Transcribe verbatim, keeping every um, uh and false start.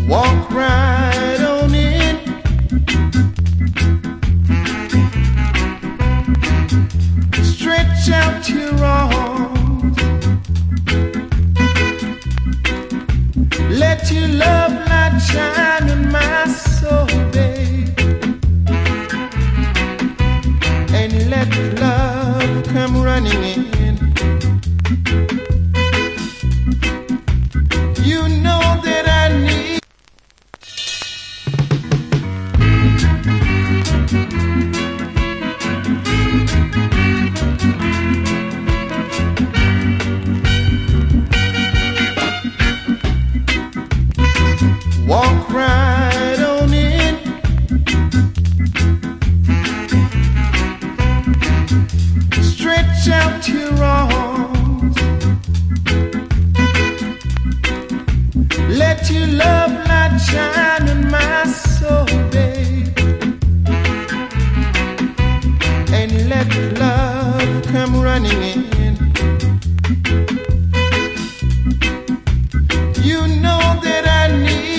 Walk right on in. Stretch out your arms. Let your love light shine in my soul, babe. And let love come running in. You know that I need. Walk right on in. Stretch out your arms. Let your love light shine in my soul, babe. And let love come running in.